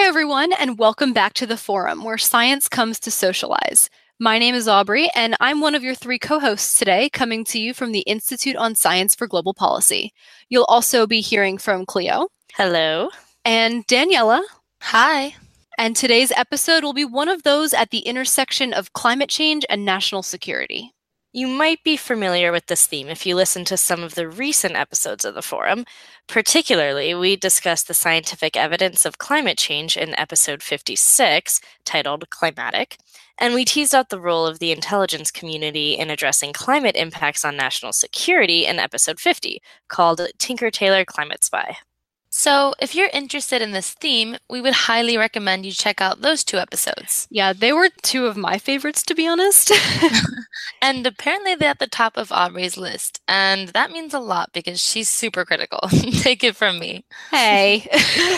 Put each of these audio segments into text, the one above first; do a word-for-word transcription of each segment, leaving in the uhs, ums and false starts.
everyone, and welcome back to the forum where science comes to socialize. My name is Aubrey, and I'm one of your three co-hosts today, coming to you from the Institute on Science for Global Policy. You'll also be hearing from Cleo. Hello. And Daniela. Hi. And today's episode will be one of those at the intersection of climate change and national security. You might be familiar with this theme if you listen to some of the recent episodes of the forum. Particularly, we discussed the scientific evidence of climate change in episode fifty-six, titled Climatic, and we teased out the role of the intelligence community in addressing climate impacts on national security in episode fifty, called Tinker-Tailor Climate Spy. So, if you're interested in this theme, we would highly recommend you check out those two episodes. Yeah, they were two of my favorites, to be honest. And apparently they're at the top of Aubrey's list, and that means a lot because she's super critical. Take it from me. Hey.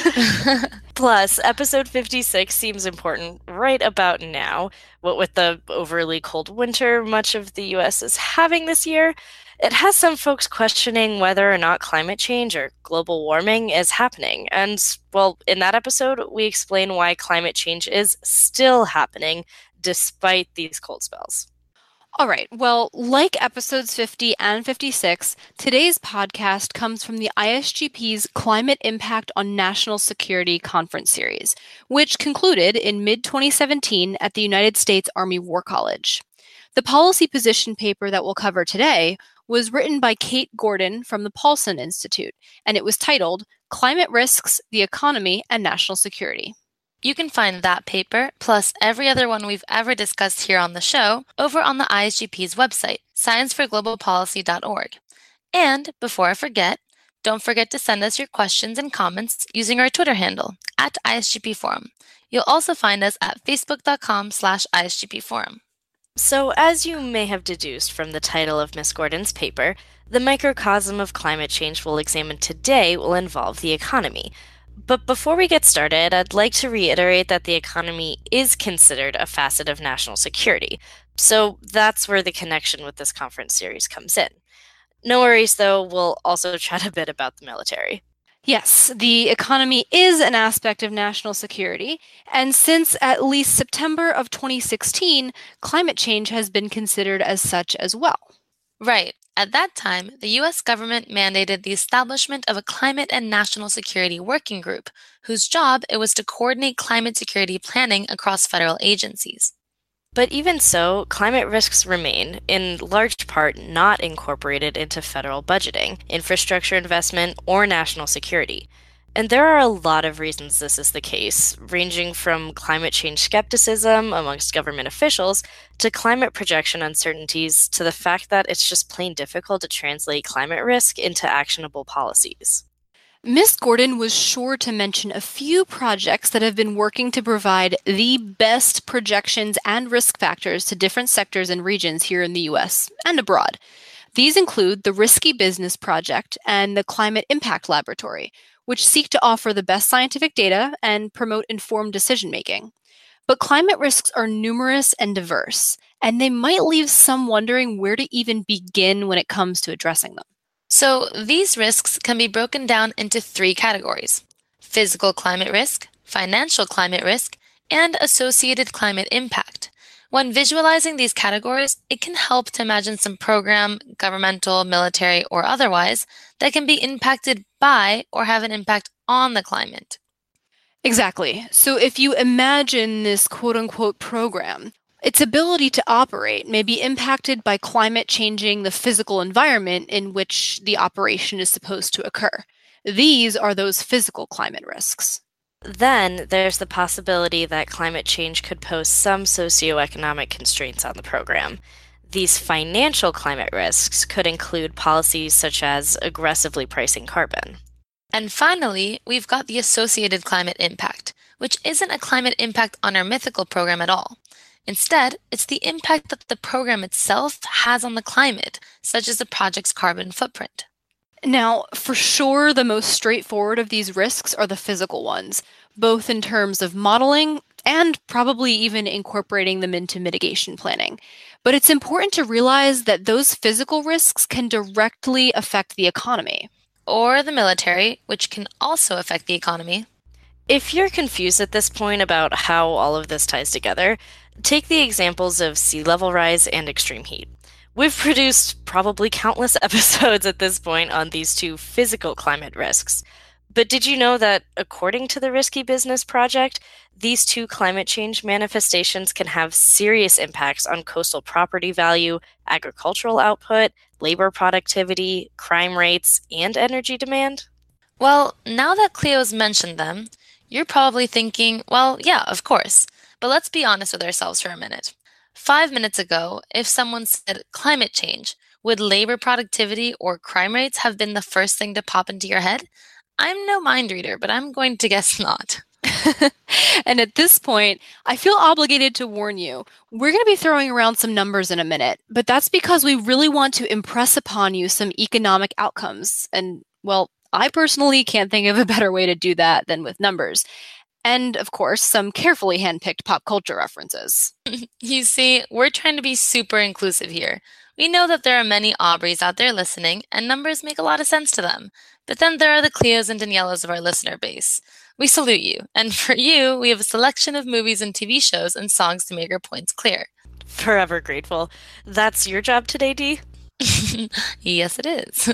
Plus, episode fifty-six seems important right about now. What with the overly cold winter much of the U S is having this year, it has some folks questioning whether or not climate change or global warming is happening. And, well, in that episode, we explain why climate change is still happening despite these cold spells. All right. Well, like episodes fifty and fifty-six, today's podcast comes from the I S G P's Climate Impact on National Security Conference Series, which concluded in mid twenty seventeen at the United States Army War College. The policy position paper that we'll cover today was written by Kate Gordon from the Paulson Institute, and it was titled Climate Risks, the Economy, and National Security. You can find that paper, plus every other one we've ever discussed here on the show, over on the I S G P's website, science for global policy dot org. And, before I forget, don't forget to send us your questions and comments using our Twitter handle, at I S G P Forum. You'll also find us at facebook.com slash ISGPforum. So, as you may have deduced from the title of Miss Gordon's paper, the microcosm of climate change we'll examine today will involve the economy. But before we get started, I'd like to reiterate that the economy is considered a facet of national security. So that's where the connection with this conference series comes in. No worries, though, we'll also chat a bit about the military. Yes, the economy is an aspect of national security, and since at least September of twenty sixteen, climate change has been considered as such as well. Right. At that time, the U S government mandated the establishment of a climate and national security working group, whose job it was to coordinate climate security planning across federal agencies. But even so, climate risks remain, in large part, not incorporated into federal budgeting, infrastructure investment, or national security. And there are a lot of reasons this is the case, ranging from climate change skepticism amongst government officials to climate projection uncertainties to the fact that it's just plain difficult to translate climate risk into actionable policies. Miss Gordon was sure to mention a few projects that have been working to provide the best projections and risk factors to different sectors and regions here in the U S and abroad. These include the Risky Business Project and the Climate Impact Laboratory, which seek to offer the best scientific data and promote informed decision-making. But climate risks are numerous and diverse, and they might leave some wondering where to even begin when it comes to addressing them. So these risks can be broken down into three categories: physical climate risk, financial climate risk, and associated climate impact. When visualizing these categories, it can help to imagine some program, governmental, military, or otherwise, that can be impacted by or have an impact on the climate. Exactly. So if you imagine this quote-unquote program, its ability to operate may be impacted by climate changing the physical environment in which the operation is supposed to occur. These are those physical climate risks. Then there's the possibility that climate change could pose some socioeconomic constraints on the program. These financial climate risks could include policies such as aggressively pricing carbon. And finally, we've got the associated climate impact, which isn't a climate impact on our mythical program at all. Instead, it's the impact that the program itself has on the climate, such as the project's carbon footprint. Now, for sure, the most straightforward of these risks are the physical ones, both in terms of modeling and probably even incorporating them into mitigation planning. But it's important to realize that those physical risks can directly affect the economy. Or the military, which can also affect the economy. If you're confused at this point about how all of this ties together, take the examples of sea level rise and extreme heat. We've produced probably countless episodes at this point on these two physical climate risks. But did you know that, according to the Risky Business Project, these two climate change manifestations can have serious impacts on coastal property value, agricultural output, labor productivity, crime rates, and energy demand? Well, now that Cleo's mentioned them, you're probably thinking, well, yeah, of course. But let's be honest with ourselves for a minute. Five minutes ago, if someone said climate change, would labor productivity or crime rates have been the first thing to pop into your head? I'm no mind reader, but I'm going to guess not. And at this point, I feel obligated to warn you. We're going to be throwing around some numbers in a minute, but that's because we really want to impress upon you some economic outcomes. And, well, I personally can't think of a better way to do that than with numbers. And, of course, some carefully handpicked pop culture references. You see, we're trying to be super inclusive here. We know that there are many Aubreys out there listening, and numbers make a lot of sense to them. But then there are the Cleos and Daniellas of our listener base. We salute you, and for you, we have a selection of movies and T V shows and songs to make our points clear. Forever grateful. That's your job today, Dee? Yes, it is.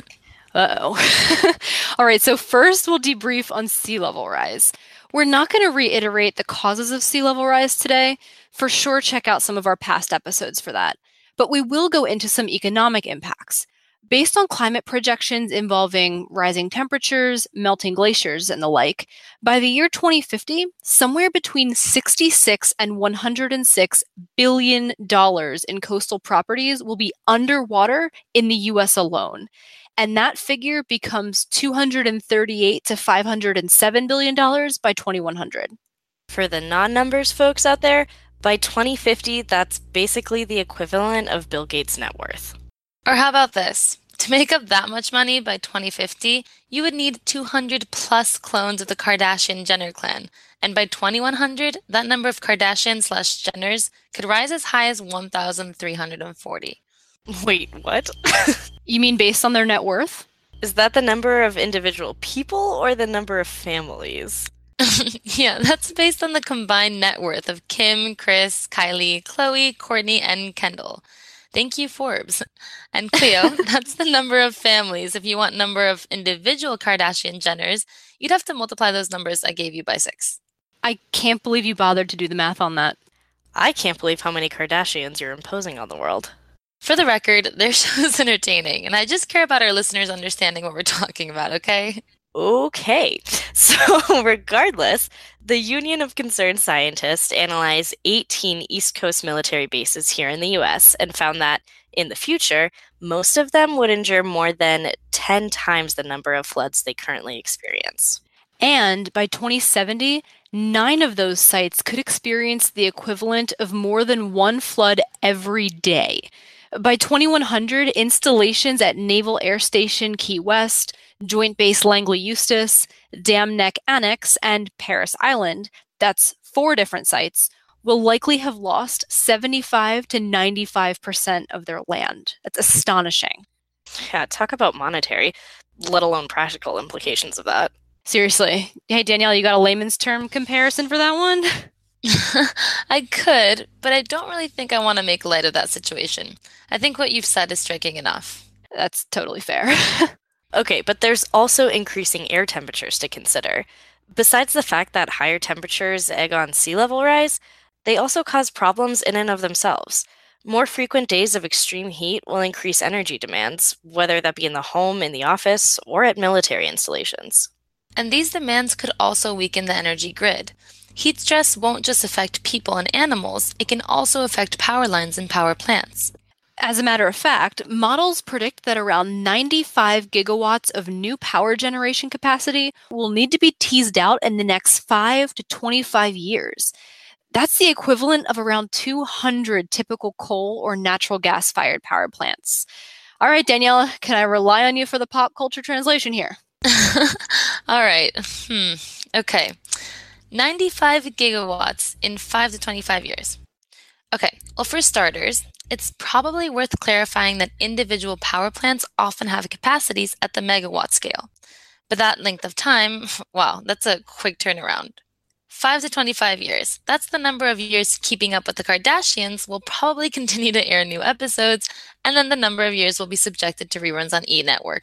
Uh-oh. All right, so first we'll debrief on sea level rise. We're not going to reiterate the causes of sea level rise today. For sure, check out some of our past episodes for that. But we will go into some economic impacts. Based on climate projections involving rising temperatures, melting glaciers, and the like, by the year twenty fifty, somewhere between sixty-six and one hundred six billion dollars in coastal properties will be underwater in the U S alone. And that figure becomes two hundred thirty-eight to five hundred seven billion dollars by twenty-one hundred. For the non-numbers folks out there, by twenty fifty, that's basically the equivalent of Bill Gates' net worth. Or how about this? To make up that much money by twenty fifty, you would need two hundred plus clones of the Kardashian-Jenner clan. And by twenty-one hundred, that number of Kardashian slash Jenners could rise as high as one thousand three hundred forty. Wait, what? You mean based on their net worth? Is that the number of individual people or the number of families? Yeah, that's based on the combined net worth of Kim, Kris, Kylie, Khloe, Kourtney, and Kendall. Thank you, Forbes. And Cleo, that's the number of families. If you want number of individual Kardashian-Jenners, you'd have to multiply those numbers I gave you by six. I can't believe you bothered to do the math on that. I can't believe how many Kardashians you're imposing on the world. For the record, their show is entertaining, and I just care about our listeners understanding what we're talking about, okay? Okay, so regardless, the Union of Concerned Scientists analyzed eighteen East Coast military bases here in the U S and found that, in the future, most of them would endure more than ten times the number of floods they currently experience. And by twenty seventy, nine of those sites could experience the equivalent of more than one flood every day. By twenty-one hundred, installations at Naval Air Station Key West, Joint Base Langley Eustis, Dam Neck Annex, and Parris Island, that's four different sites, will likely have lost seventy-five to ninety-five percent of their land. That's astonishing. Yeah, talk about monetary, let alone practical implications of that. Seriously. Hey, Danielle, you got a layman's term comparison for that one? I could, but I don't really think I want to make light of that situation. I think what you've said is striking enough. That's totally fair. Okay, but there's also increasing air temperatures to consider. Besides the fact that higher temperatures egg on sea level rise, they also cause problems in and of themselves. More frequent days of extreme heat will increase energy demands, whether that be in the home, in the office, or at military installations. And these demands could also weaken the energy grid. Heat stress won't just affect people and animals, it can also affect power lines and power plants. As a matter of fact, models predict that around ninety-five gigawatts of new power generation capacity will need to be teased out in the next five to twenty-five years. That's the equivalent of around two hundred typical coal or natural gas-fired power plants. All right, Daniela, can I rely on you for the pop culture translation here? All right. Hmm. Okay. ninety-five gigawatts in five to twenty-five years. Okay. Well, for starters, it's probably worth clarifying that individual power plants often have capacities at the megawatt scale. But that length of time, wow, that's a quick turnaround. five to twenty-five years. That's the number of years Keeping Up with the Kardashians will probably continue to air new episodes, and then the number of years will be subjected to reruns on E! Network.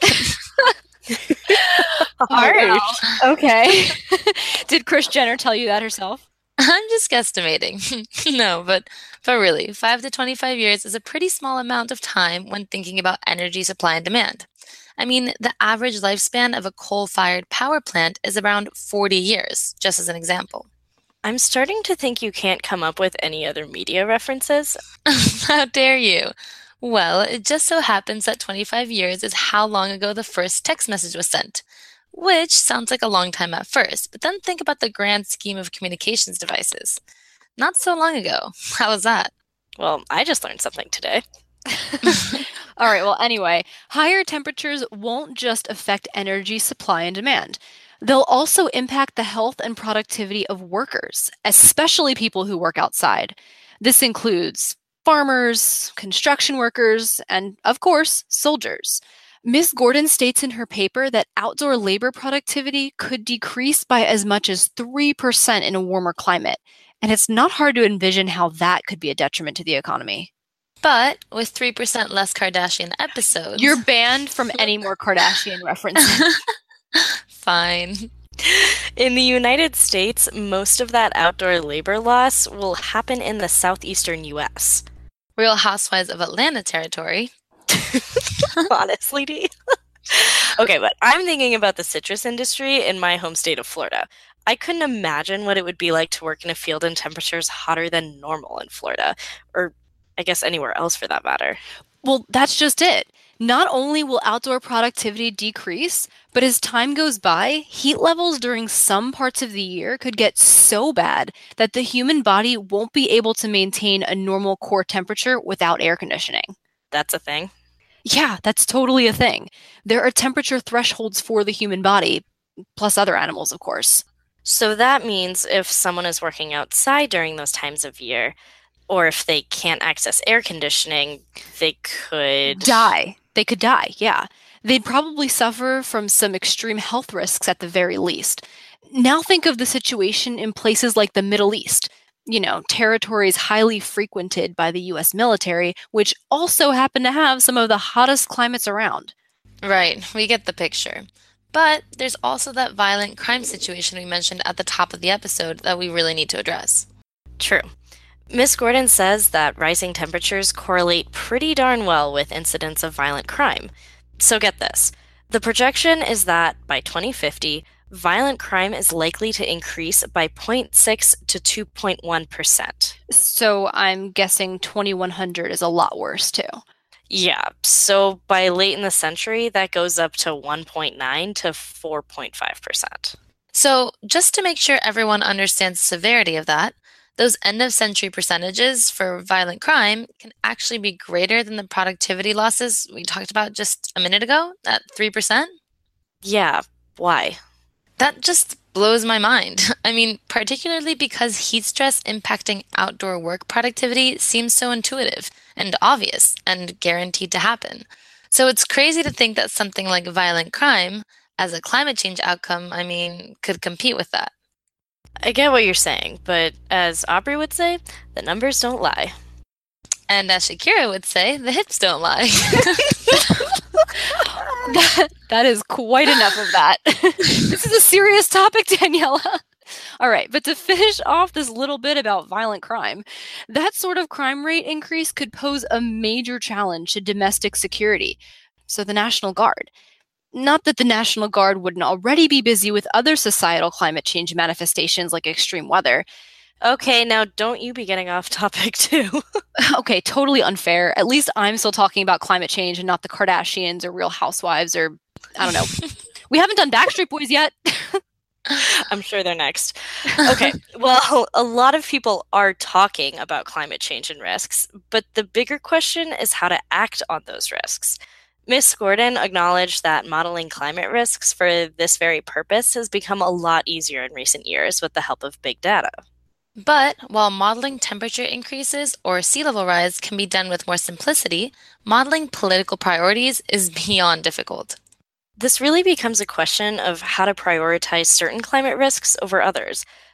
Harsh. Oh, okay. Did Kris Jenner tell you that herself? I'm just guesstimating. No, but but really, five to twenty-five years is a pretty small amount of time when thinking about energy supply and demand. I mean, the average lifespan of a coal-fired power plant is around forty years, just as an example. I'm starting to think you can't come up with any other media references. How dare you? Well, it just so happens that twenty-five years is how long ago the first text message was sent, which sounds like a long time at first, but then think about the grand scheme of communications devices. Not so long ago. How was that? Well, I just learned something today. All right, well, anyway, higher temperatures won't just affect energy supply and demand. They'll also impact the health and productivity of workers, especially people who work outside. This includes farmers, construction workers, and, of course, soldiers. Miz Gordon states in her paper that outdoor labor productivity could decrease by as much as three percent in a warmer climate, and it's not hard to envision how that could be a detriment to the economy. But with three percent less Kardashian episodes... You're banned from any more Kardashian references. Fine. In the United States, most of that outdoor labor loss will happen in the southeastern U S. Real Housewives of Atlanta territory. Honestly, Dee. Okay, but I'm thinking about the citrus industry in my home state of Florida. I couldn't imagine what it would be like to work in a field in temperatures hotter than normal in Florida, or I guess anywhere else for that matter. Well, that's just it. Not only will outdoor productivity decrease, but as time goes by, heat levels during some parts of the year could get so bad that the human body won't be able to maintain a normal core temperature without air conditioning. That's a thing? Yeah, that's totally a thing. There are temperature thresholds for the human body, plus other animals, of course. So that means if someone is working outside during those times of year, or if they can't access air conditioning, they could... Die. They could die, yeah. They'd probably suffer from some extreme health risks at the very least. Now think of the situation in places like the Middle East. You know, territories highly frequented by the U S military, which also happen to have some of the hottest climates around. Right, we get the picture. But there's also that violent crime situation we mentioned at the top of the episode that we really need to address. True. Miz Gordon says that rising temperatures correlate pretty darn well with incidents of violent crime. So get this. The projection is that by twenty fifty, violent crime is likely to increase by zero point six to two point one percent. So I'm guessing twenty-one hundred is a lot worse, too. Yeah, so by late in the century, that goes up to one point nine to four point five percent. So just to make sure everyone understands the severity of that, those end-of-century percentages for violent crime can actually be greater than the productivity losses we talked about just a minute ago, at three percent? Yeah, why? That just blows my mind. I mean, particularly because heat stress impacting outdoor work productivity seems so intuitive and obvious and guaranteed to happen. So it's crazy to think that something like violent crime, as a climate change outcome, I mean, could compete with that. I get what you're saying, but as Aubrey would say, the numbers don't lie. And as Shakira would say, the hips don't lie. that, that is quite enough of that. This is a serious topic, Daniela. All right, but to finish off this little bit about violent crime, that sort of crime rate increase could pose a major challenge to domestic security. So the National Guard. Not that the National Guard wouldn't already be busy with other societal climate change manifestations like extreme weather. Okay, now don't you be getting off topic too. Okay, totally unfair. At least I'm still talking about climate change and not the Kardashians or Real Housewives or, I don't know. We haven't done Backstreet Boys yet. I'm sure they're next. Okay, well, a lot of people are talking about climate change and risks, but the bigger question is how to act on those risks. Miz Gordon acknowledged that modeling climate risks for this very purpose has become a lot easier in recent years with the help of big data. But while modeling temperature increases or sea level rise can be done with more simplicity, modeling political priorities is beyond difficult. This really becomes a question of how to prioritize certain climate risks over others.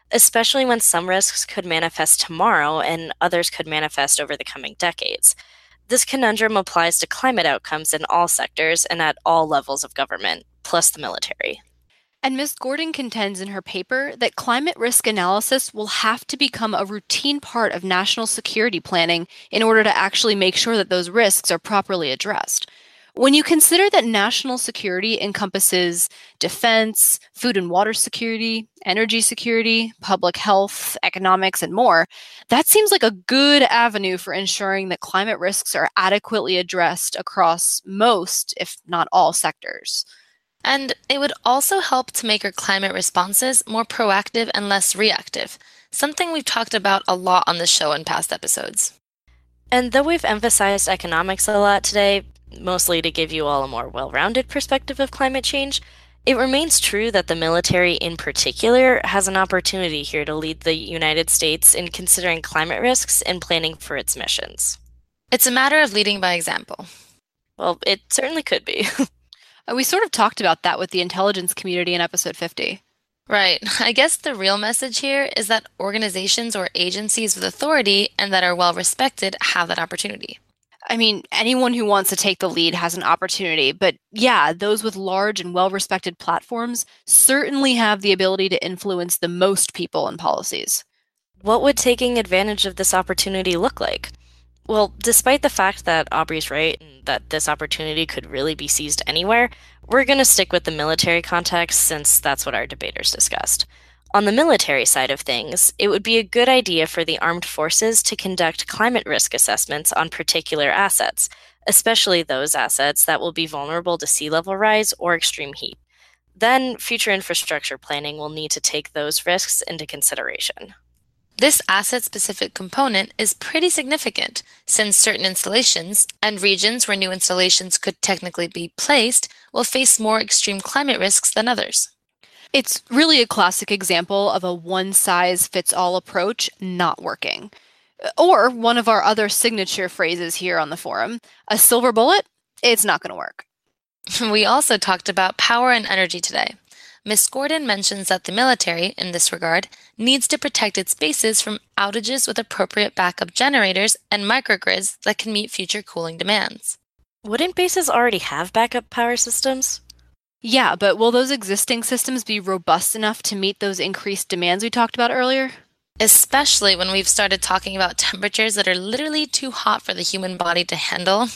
especially when some risks could manifest tomorrow and others could manifest over the coming decades. This conundrum applies to climate outcomes in all sectors and at all levels of government, plus the military. And Miz Gordon contends in her paper that climate risk analysis will have to become a routine part of national security planning in order to actually make sure that those risks are properly addressed. When you consider that national security encompasses defense, food and water security, energy security, public health, economics, and more, that seems like a good avenue for ensuring that climate risks are adequately addressed across most, if not all, sectors. And it would also help to make our climate responses more proactive and less reactive, something we've talked about a lot on the show in past episodes. And though we've emphasized economics a lot today, mostly to give you all a more well-rounded perspective of climate change, it remains true that the military in particular has an opportunity here to lead the United States in considering climate risks and planning for its missions. It's a matter of leading by example. Well, it certainly could be. We sort of talked about that with the intelligence community in episode fifty. Right. I guess the real message here is that organizations or agencies with authority and that are well respected have that opportunity. I mean, anyone who wants to take the lead has an opportunity, but yeah, those with large and well-respected platforms certainly have the ability to influence the most people and policies. What would taking advantage of this opportunity look like? Well, despite the fact that Aubrey's right and that this opportunity could really be seized anywhere, we're going to stick with the military context since that's what our debaters discussed. On the military side of things, it would be a good idea for the armed forces to conduct climate risk assessments on particular assets, especially those assets that will be vulnerable to sea level rise or extreme heat. Then, future infrastructure planning will need to take those risks into consideration. This asset-specific component is pretty significant, since certain installations and regions where new installations could technically be placed will face more extreme climate risks than others. It's really a classic example of a one-size-fits-all approach not working. Or one of our other signature phrases here on the forum, a silver bullet, it's not going to work. We also talked about power and energy today. Miz Gordon mentions that the military, in this regard, needs to protect its bases from outages with appropriate backup generators and microgrids that can meet future cooling demands. Wouldn't bases already have backup power systems? Yeah, but will those existing systems be robust enough to meet those increased demands we talked about earlier? Especially when we've started talking about temperatures that are literally too hot for the human body to handle.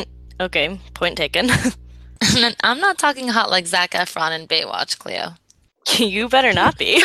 Okay, point taken. And I'm not talking hot like Zac Efron in Baywatch, Cleo. You better not be.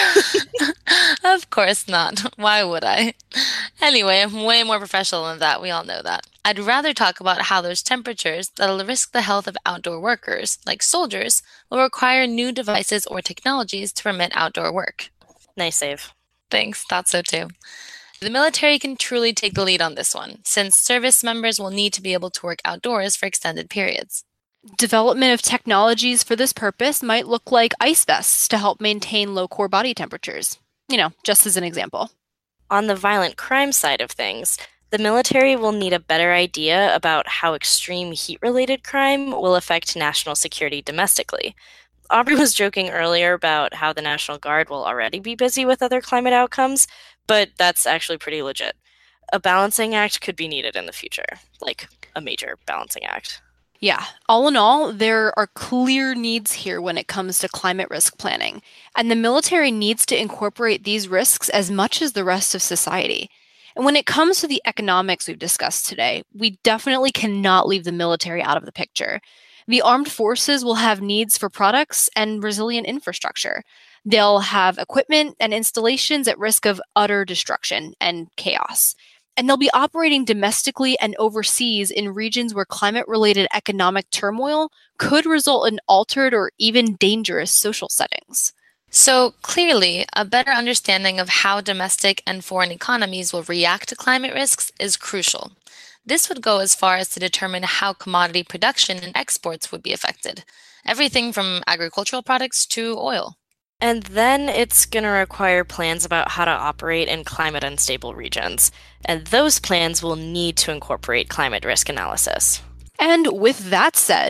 Of course not. Why would I? Anyway, I'm way more professional than that. We all know that. I'd rather talk about how those temperatures that'll risk the health of outdoor workers, like soldiers, will require new devices or technologies to permit outdoor work. Nice save. Thanks, thought so too. The military can truly take the lead on this one, since service members will need to be able to work outdoors for extended periods. Development of technologies for this purpose might look like ice vests to help maintain low core body temperatures. You know, just as an example. On the violent crime side of things, the military will need a better idea about how extreme heat-related crime will affect national security domestically. Aubrey was joking earlier about how the National Guard will already be busy with other climate outcomes, but that's actually pretty legit. A balancing act could be needed in the future, like a major balancing act. Yeah, all in all, there are clear needs here when it comes to climate risk planning, and the military needs to incorporate these risks as much as the rest of society. And when it comes to the economics we've discussed today, we definitely cannot leave the military out of the picture. The armed forces will have needs for products and resilient infrastructure. They'll have equipment and installations at risk of utter destruction and chaos. And they'll be operating domestically and overseas in regions where climate-related economic turmoil could result in altered or even dangerous social settings. So clearly, a better understanding of how domestic and foreign economies will react to climate risks is crucial. This would go as far as to determine how commodity production and exports would be affected, everything from agricultural products to oil. And then it's going to require plans about how to operate in climate unstable regions. And those plans will need to incorporate climate risk analysis. And with that said,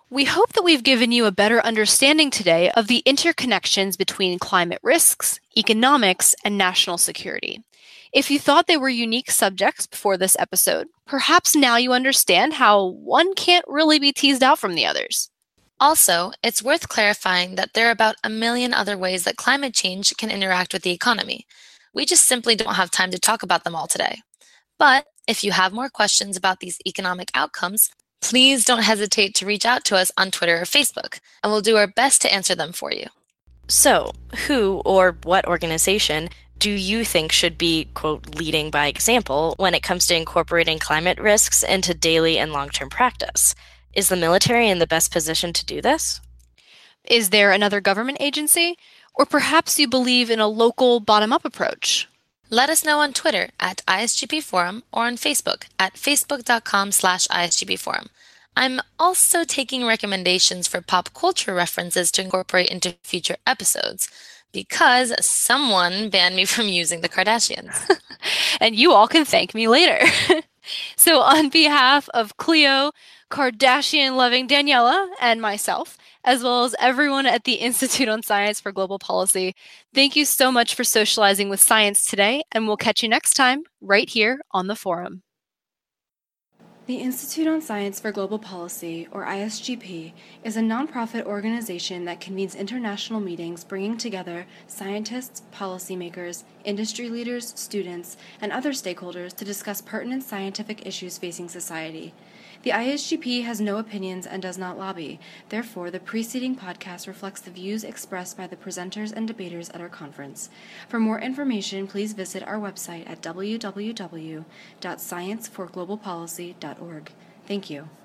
We hope that we've given you a better understanding today of the interconnections between climate risks, economics, and national security. If you thought they were unique subjects before this episode, perhaps now you understand how one can't really be teased out from the others. Also, it's worth clarifying that there are about a million other ways that climate change can interact with the economy. We just simply don't have time to talk about them all today. But if you have more questions about these economic outcomes, please don't hesitate to reach out to us on Twitter or Facebook, and we'll do our best to answer them for you. So, who or what organization do you think should be, quote, leading by example when it comes to incorporating climate risks into daily and long-term practice? Is the military in the best position to do this? Is there another government agency? Or perhaps you believe in a local bottom-up approach? Let us know on Twitter at I S G P Forum or on Facebook at facebook.com slash ISGPforum. I'm also taking recommendations for pop culture references to incorporate into future episodes because someone banned me from using the Kardashians. And you all can thank me later. So on behalf of Cleo, Kardashian-loving Daniela, and myself, as well as everyone at the Institute on Science for Global Policy, thank you so much for socializing with science today, and we'll catch you next time right here on the forum. The Institute on Science for Global Policy, or I S G P, is a nonprofit organization that convenes international meetings bringing together scientists, policymakers, industry leaders, students, and other stakeholders to discuss pertinent scientific issues facing society. The I S G P has no opinions and does not lobby. Therefore, the preceding podcast reflects the views expressed by the presenters and debaters at our conference. For more information, please visit our website at w w w dot science for global policy dot org. Thank you.